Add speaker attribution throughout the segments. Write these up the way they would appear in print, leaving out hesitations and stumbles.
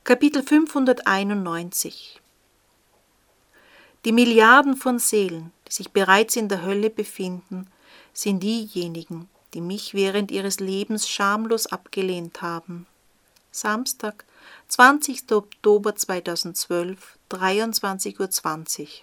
Speaker 1: Kapitel 591. Die Milliarden von Seelen, die sich bereits in der Hölle befinden, sind diejenigen, die mich während ihres Lebens schamlos abgelehnt haben. Samstag, 20. Oktober 2012, 23:20 Uhr.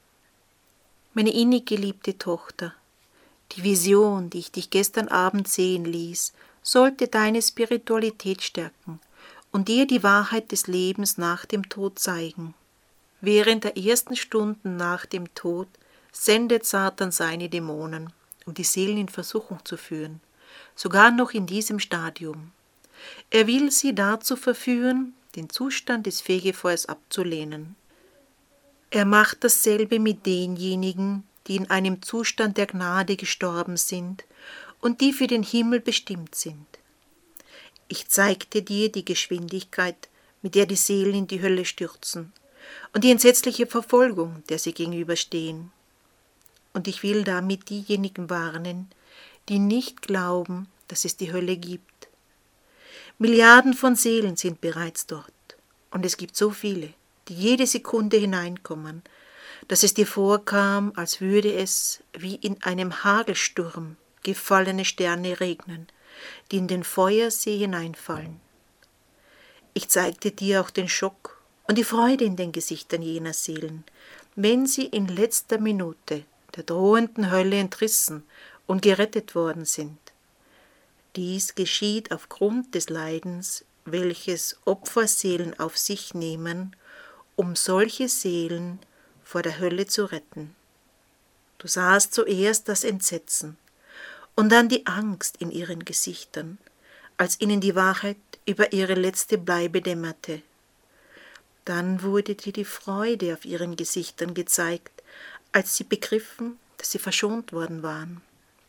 Speaker 1: Meine innig geliebte Tochter, die Vision, die ich dich gestern Abend sehen ließ, sollte deine Spiritualität stärken und dir die Wahrheit des Lebens nach dem Tod zeigen. Während der ersten Stunden nach dem Tod sendet Satan seine Dämonen, um die Seelen in Versuchung zu führen, sogar noch in diesem Stadium. Er will sie dazu verführen, den Zustand des Fegefeuers abzulehnen. Er macht dasselbe mit denjenigen, die in einem Zustand der Gnade gestorben sind und die für den Himmel bestimmt sind. Ich zeigte dir die Geschwindigkeit, mit der die Seelen in die Hölle stürzen und die entsetzliche Verfolgung, der sie gegenüberstehen. Und ich will damit diejenigen warnen, die nicht glauben, dass es die Hölle gibt. Milliarden von Seelen sind bereits dort und es gibt so viele, die jede Sekunde hineinkommen, dass es dir vorkam, als würde es wie in einem Hagelsturm gefallene Sterne regnen, die in den Feuersee hineinfallen. Ich zeigte dir auch den Schock und die Freude in den Gesichtern jener Seelen, wenn sie in letzter Minute der drohenden Hölle entrissen und gerettet worden sind. Dies geschieht aufgrund des Leidens, welches Opferseelen auf sich nehmen, um solche Seelen vor der Hölle zu retten. Du sahst zuerst das Entsetzen und dann die Angst in ihren Gesichtern, als ihnen die Wahrheit über ihre letzte Bleibe dämmerte. Dann wurde dir die Freude auf ihren Gesichtern gezeigt, als sie begriffen, dass sie verschont worden waren.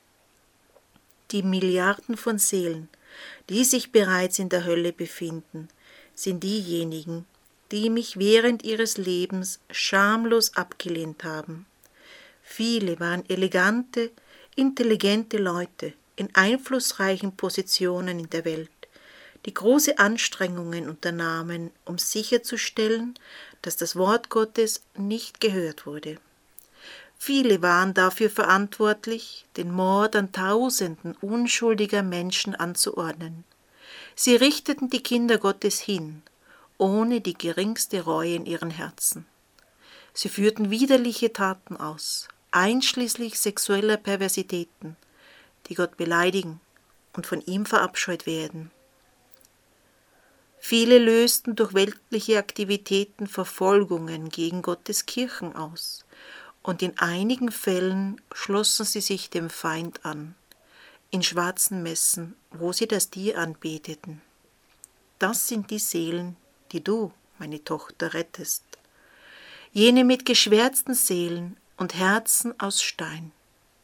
Speaker 1: Die Milliarden von Seelen, die sich bereits in der Hölle befinden, sind diejenigen, die mich während ihres Lebens schamlos abgelehnt haben. Viele waren elegante, intelligente Leute in einflussreichen Positionen in der Welt, die große Anstrengungen unternahmen, um sicherzustellen, dass das Wort Gottes nicht gehört wurde. Viele waren dafür verantwortlich, den Mord an Tausenden unschuldiger Menschen anzuordnen. Sie richteten die Kinder Gottes hin, ohne die geringste Reue in ihren Herzen. Sie führten widerliche Taten aus, einschließlich sexueller Perversitäten, die Gott beleidigen und von ihm verabscheut werden. Viele lösten durch weltliche Aktivitäten Verfolgungen gegen Gottes Kirchen aus, und in einigen Fällen schlossen sie sich dem Feind an, in schwarzen Messen, wo sie das Tier anbeteten. Das sind die Seelen, die du, meine Tochter, rettest. Jene mit geschwärzten Seelen und Herzen aus Stein.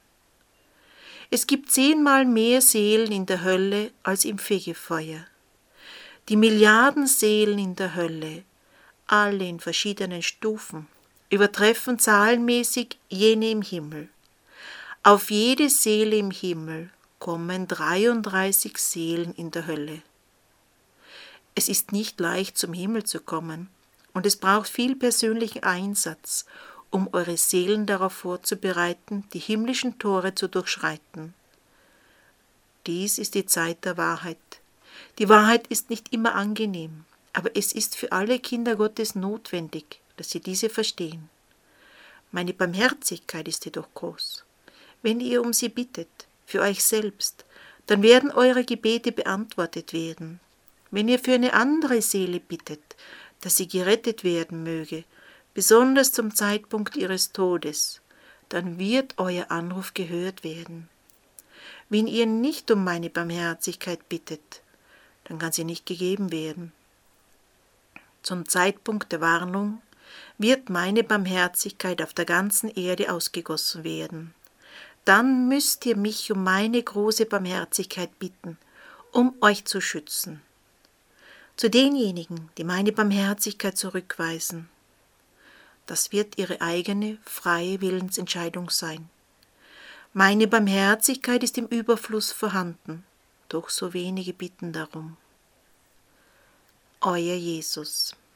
Speaker 1: Es gibt 10-mal mehr Seelen in der Hölle als im Fegefeuer. Die Milliarden Seelen in der Hölle, alle in verschiedenen Stufen, übertreffen zahlenmäßig jene im Himmel. Auf jede Seele im Himmel kommen 33 Seelen in der Hölle. Es ist nicht leicht, zum Himmel zu kommen, und es braucht viel persönlichen Einsatz, um eure Seelen darauf vorzubereiten, die himmlischen Tore zu durchschreiten. Dies ist die Zeit der Wahrheit. Die Wahrheit ist nicht immer angenehm, aber es ist für alle Kinder Gottes notwendig, dass sie diese verstehen. Meine Barmherzigkeit ist jedoch groß. Wenn ihr um sie bittet, für euch selbst, dann werden eure Gebete beantwortet werden. Wenn ihr für eine andere Seele bittet, dass sie gerettet werden möge, besonders zum Zeitpunkt ihres Todes, dann wird euer Anruf gehört werden. Wenn ihr nicht um meine Barmherzigkeit bittet, dann kann sie nicht gegeben werden. Zum Zeitpunkt der Warnung wird meine Barmherzigkeit auf der ganzen Erde ausgegossen werden. Dann müsst ihr mich um meine große Barmherzigkeit bitten, um euch zu schützen. Zu denjenigen, die meine Barmherzigkeit zurückweisen, das wird ihre eigene, freie Willensentscheidung sein. Meine Barmherzigkeit ist im Überfluss vorhanden, doch so wenige bitten darum. euer Jesus.